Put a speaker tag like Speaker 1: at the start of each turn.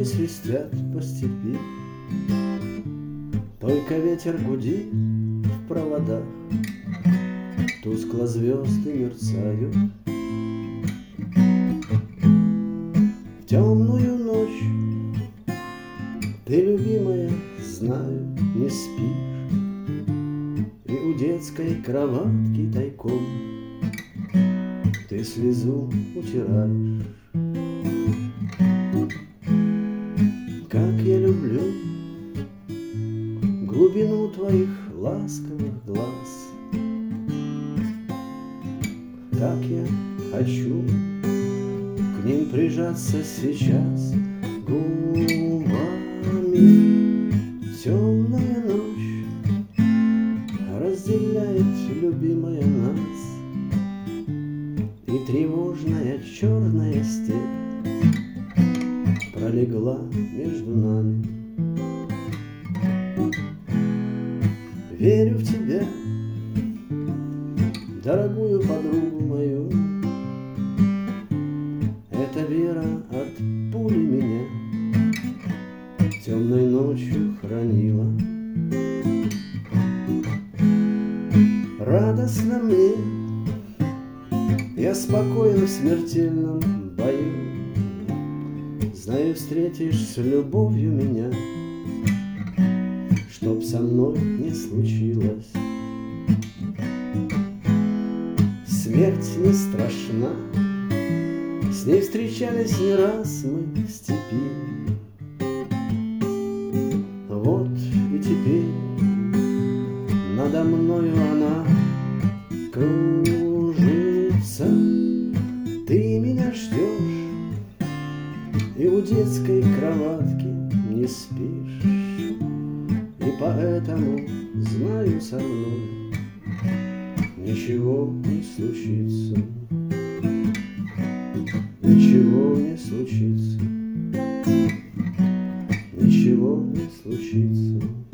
Speaker 1: свистят по степи, только ветер гудит в проводах, тускло звезды мерцают. В темную ночь ты, любимая, знаю, не спишь, и у детской кроватки тайком ты слезу утираешь. Как я люблю глубину твоих ласковых глаз, как я хочу к ним прижаться сейчас губами. Темная ночь разделяет, любимая, нас, и тревожная черная степь пролегла между нами. Верю в тебя, дорогую подругу мою, эта вера от пули меня темной ночью хранила. Радостно мне, я спокоен в смертельном бою, знаю, встретишь с любовью меня, чтоб со мной не случилось. Смерть не страшна, с ней встречались не раз мы в степи. Вот и теперь надо мною она кружится. Ты меня ждешь и у детской кроватки не спишь, и поэтому, знаю, со мной ничего не случится. Ничего не случится. Ничего не случится.